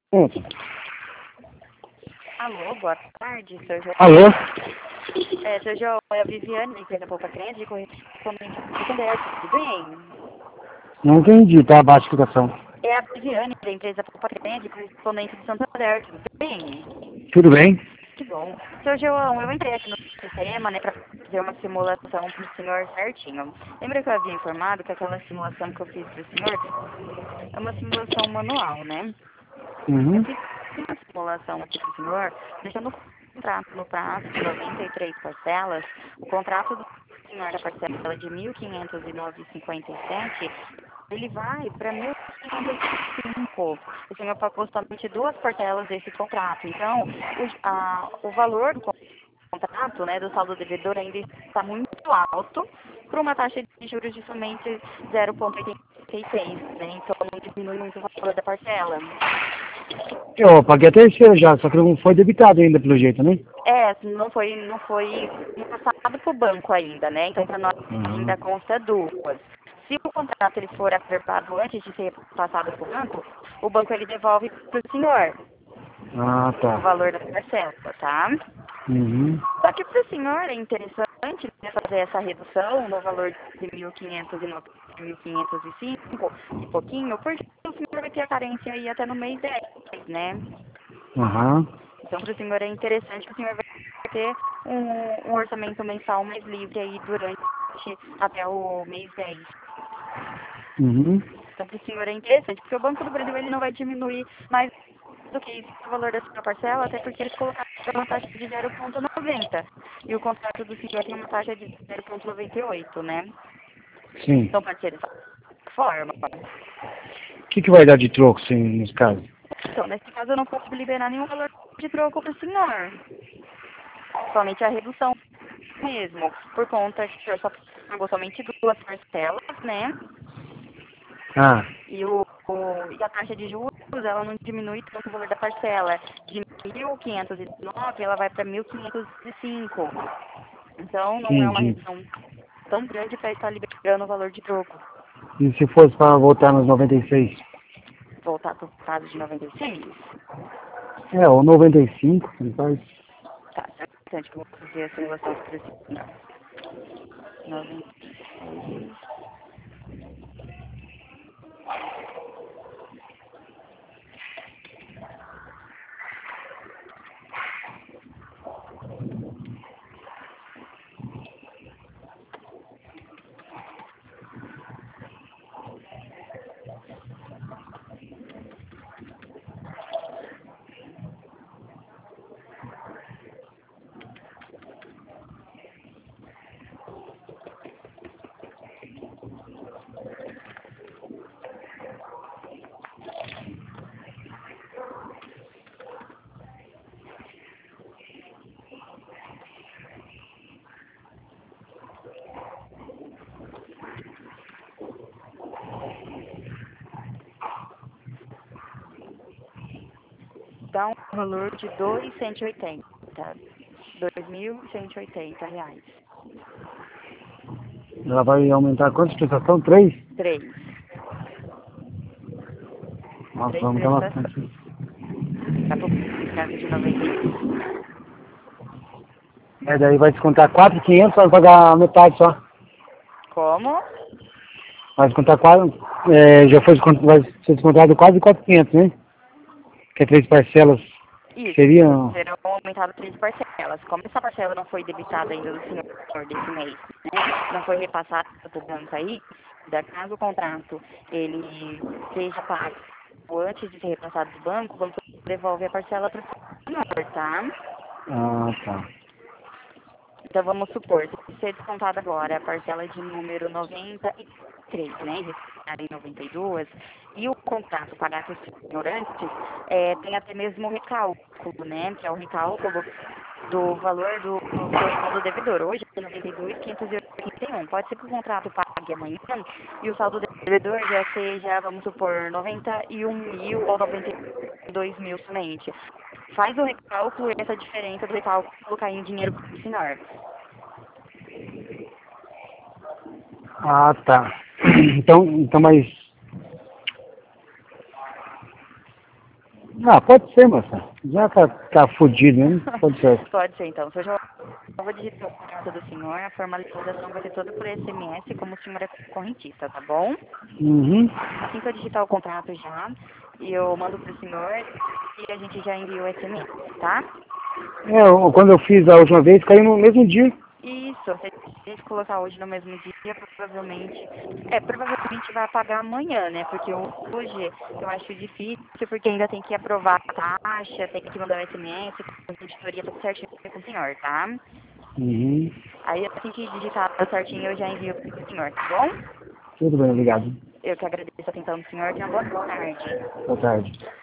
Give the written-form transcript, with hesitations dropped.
Alô, boa tarde, Sr. João. Alô? Sr. João, é a Viviane, da empresa Poupa Crédito, correspondente ao Santander, tudo bem? Não entendi, tá abaixo a explicação. É a Viviane, da empresa Poupa Crédito, correspondente do Santander, tudo bem? Tudo bem? Que bom. Sr. João, eu entrei aqui no sistema, né, para fazer uma simulação para o senhor certinho. Lembra que eu havia informado que aquela simulação que eu fiz para o senhor é uma simulação manual, né? Eu Uhum. fiz uma simulação aqui para o senhor, deixando o contrato no prazo de 93 parcelas, o contrato do senhor da parcela de 1.509,57, ele vai para 1.505. O senhor pagou somente duas parcelas desse contrato. Então, o valor do contrato, né, do saldo devedor ainda está muito alto para uma taxa de juros de somente 0,86, né? Então, não diminui muito o valor da parcela. Eu paguei a terceira já, só que não foi debitado ainda pelo jeito, né? Não foi passado para o banco ainda, né? Então, para nós Uhum. ainda consta duas. Se o contrato ele for averbado antes de ser passado para o banco ele devolve para o senhor Ah, o tá. valor da parcela, tá? Uhum. Só que para o senhor é interessante, né, fazer essa redução no valor de 1.509, 1.505 e pouquinho, porque o senhor vai ter a carência aí até no mês 10, né? Aham. Então, para o senhor é interessante que o senhor vai ter um orçamento mensal mais livre aí durante até o mês 10. Uhum. Então, para o senhor é interessante, porque o Banco do Brasil ele não vai diminuir mais do que isso o valor da sua parcela, até porque eles colocaram uma taxa de 0,90. E o contrato do senhor tem uma taxa de 0,98, né? Sim. Então, pode ser dessa forma. O que vai dar de troco, sim, nesse caso? Então, nesse caso, eu não posso liberar nenhum valor de troco para o senhor. Somente a redução mesmo, por conta que o senhor só pagou somente duas parcelas, né? Ah, E a taxa de juros, ela não diminui tanto o valor da parcela. De 1.509, ela vai para 1.505. Então, não é uma entendi. redução tão grande para estar liberando o valor de troco. E se fosse para voltar nos 96? Voltar para o prazo de 96? É, ou 95, não faz. Tá, interessante que eu vou fazer a simulação para esse senhor. 96. Dá um valor de 2.180. 2.180 reais. Ela vai aumentar quantas prestação? 3? 3. Nossa, vai 3 aumentar prestações. bastante. Tá pro prazo de 91. É, daí vai descontar 4.500, vai pagar metade só. Como? Vai descontar quase, já foi vai ser descontado quase 4.500, né? Que é 3 parcelas, que Isso, seriam. serão aumentadas 3 parcelas. Como essa parcela não foi debitada ainda do senhor desse mês, né? Não foi repassada para o banco aí, caso o contrato ele seja pago antes de ser repassado do banco, o banco devolve a parcela para o senhor, tá? Ah, tá. Então vamos supor, se ser descontada agora a parcela de número 93, né? E retirar em 92, e o contrato pagar para o senhor antes, tem até mesmo o recálculo, né? Que é o recálculo do valor do seu saldo devedor. Hoje é 92.581. Pode ser que o contrato pague amanhã e o saldo devedor já seja, vamos supor, 91.000 ou 92.000 somente. Faz o recálculo e essa diferença do recálculo cair em dinheiro para o senhor. Ah, tá. Então, mas Ah, pode ser, moça. Já tá fudido, né? Pode ser. Pode ser, então. Se eu já eu vou digitar o contrato do senhor, a formalização vai ser toda por SMS, como o senhor é correntista, tá bom? Uhum. Assim que eu digitar o contrato já, eu mando pro senhor e a gente já envia o SMS, tá? Quando eu fiz a última vez, caiu no mesmo dia. Isso, se a gente colocar hoje no mesmo dia, provavelmente vai pagar amanhã, né? Porque hoje eu acho difícil, porque ainda tem que aprovar a taxa, tem que mandar o SMS, a auditoria tudo certinho com o senhor, tá? Uhum. Aí assim que digitar certinho eu já envio pro senhor, tá bom? Tudo bem, obrigado. Eu que agradeço a atenção do senhor, tenha uma boa tarde. Boa tarde.